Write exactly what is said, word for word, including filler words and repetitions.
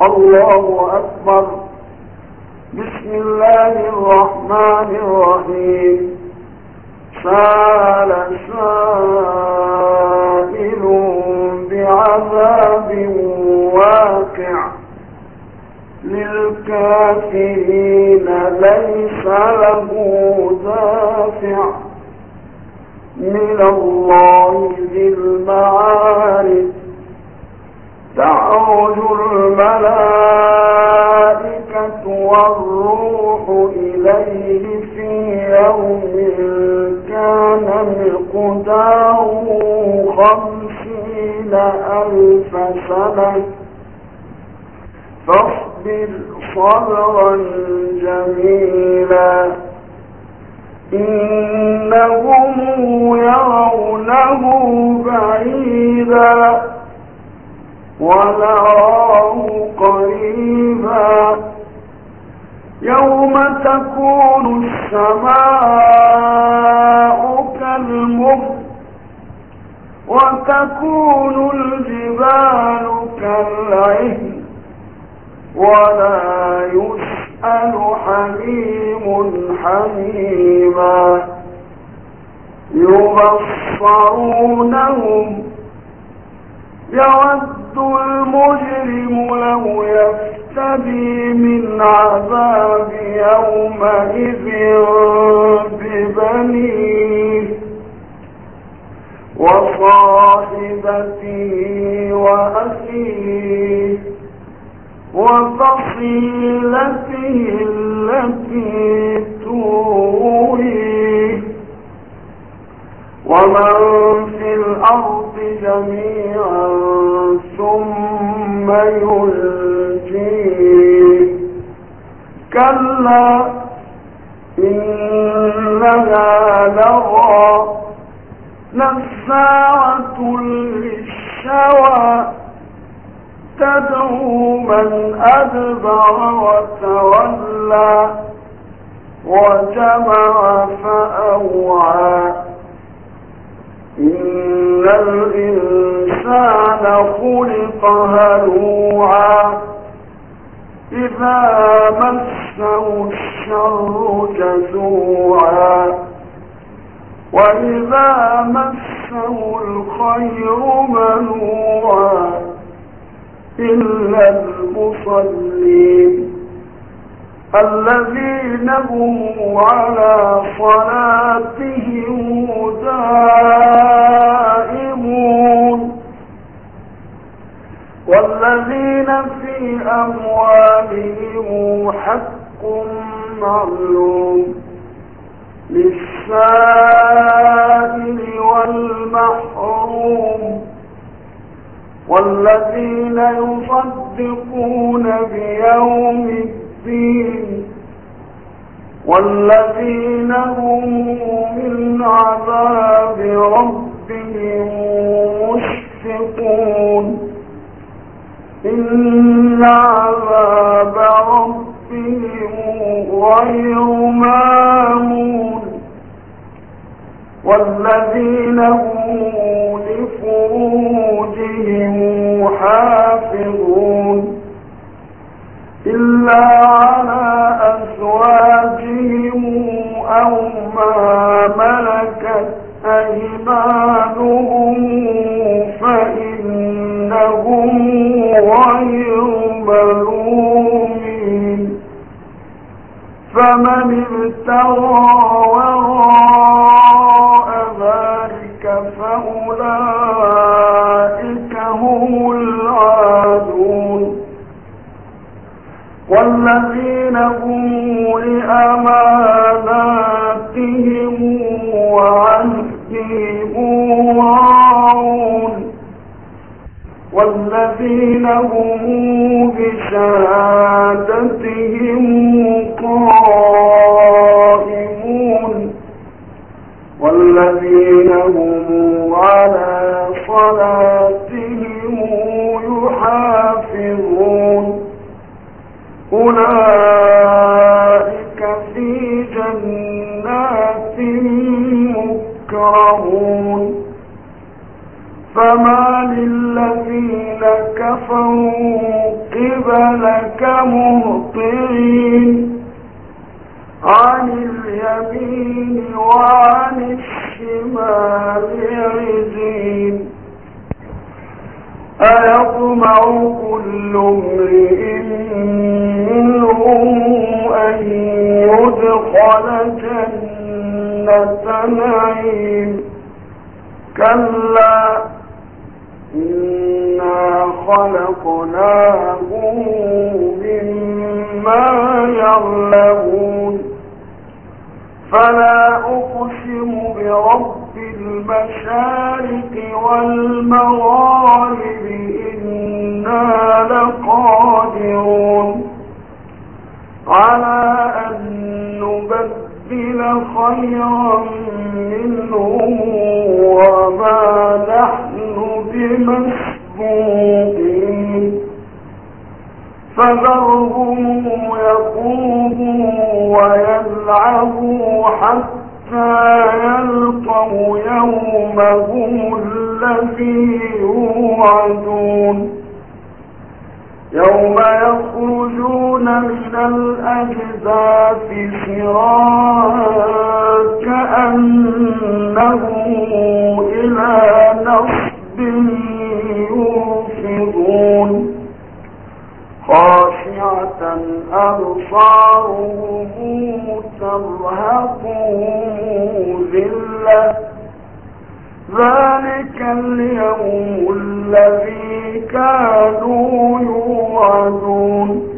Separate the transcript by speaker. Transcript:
Speaker 1: الله أكبر. بسم الله الرحمن الرحيم. سأل سائل بعذاب واقع للكافرين ليس له دافع من الله ذي المعارف. تعرج الملائكة والروح إليه في يوم كان مقداره خمسين ألف سنة فاصبر صبرا جميلا إنهم يرونه بعيدا ونراه قريبا يوم تكون السماء كالمهل وتكون الجبال كالعهن ولا يسأل حميم حميما يبصرونهم يود المجرم لو يفتدي من عذاب يومئذ ببنيه وصاحبته وأخيه وفصيلته التي تؤويه ومن في الأرض جميعا ثم ينجيه كلا إنها لظى نزاعة للشوى تدعو من أدبر وتولى وجمع فأوعى إن الإنسان خلق هلوعا إذا مسه الشر جزوعا وإذا مسه الخير منوعا إلا المصلين الذين هم على صلاتهم دائمون والذين في أموالهم حق معلوم للسائل والمحروم والذين يصدقون بيوم الدين والذين هم من عذاب ربهم مشفقون إن عذاب ربهم غير مامون والذين هم لفروجهم حافظون إلا على أزواجهم أو ما ملكت أيمانهم فإنهم غير ملومين فمن ابتغى وراء ذلك فأولئك هم العادون والذين هم لأماناتهم وعهدهم راعون والذين هم بشهادتهم قائمون والذين هم على صلاتهم يحافظون أولئك في جنات مكرمون فما للذين كفروا قبل لك مهطعين عن اليمين وعن الشمال عزين أيطمع كل امرئ منهم أن يدخل جنة نعيم كلا إنا خلقناهم مما يعلمون فلا أقسم برب المشارق والمغارب إنا لقادرون على أن نبدل خيرا منهم وما نحن بمسبوقين فذرهم يخوضوا ويلعبوا حتى يلقوا يومهم الذي يوعدون يوم يخرجون من الأجداث سراعا كأنهم إلى نصب يوفضون خاشعة أبصارهم ترهقهم ذلة ذلك اليوم الذي كانوا يوعدون